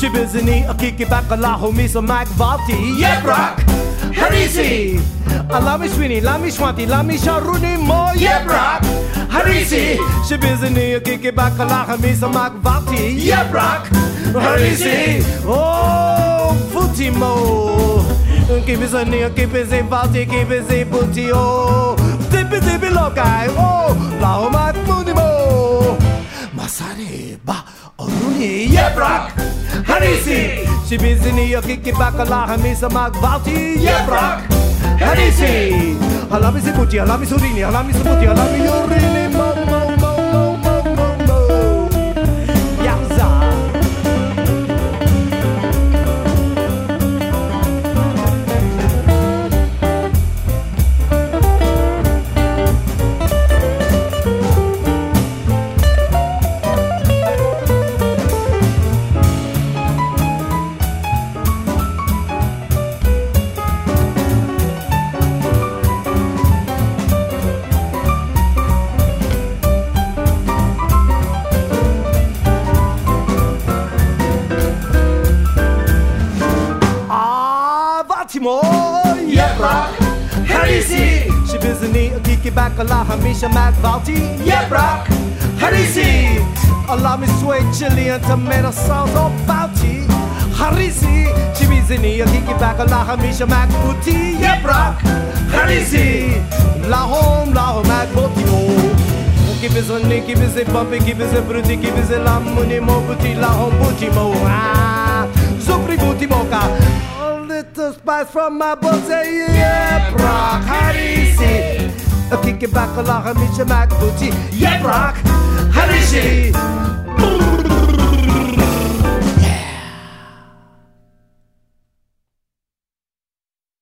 Shibizini, a kick it back a la homie, so Mac Valti, Yebrak, Harisi, Alami Sweeney, Lami Swanti, Lami Sharuni, Mo, Yebrak, Harisi, Shibizini, a kick it back a la homie, so Mac Valti, Yebrak, Harisi, oh, Futimo, keep his a near, keep his a Valti, keep his a Putio, dip it below guy, oh, Lao Mac Munimo, Masari, Ba. Oruni, Yebrak, Harisi, Shibizini, a kick it back a la hamisa magvalti, Yebrak, Harisi, Alami Sibuti, Alami Surini, Alami Sibuti, Alami Urini, Mo, Mo, Mo, Mo, Mo, Mo, Mo, Yaza. Yebrak, Harisi, Shibizini, a kick it back a la hamisha magvalti, Yebrak, Harisi, allow me sweet chili and tomato sauce or bounty, Harisi, Shibizini, a kick it back a la hamisha magvuti, Yebrak, Harisi, la home magvotimo. Give us a nick, give us a bumpy, give us a bruti, give us a lamuni mobuti, la home butimo, Zupri butimoka. Little spice from my body, Yebrak, Harisi. A kick it back a la hamisha magvuti, Yebrak, Harisi.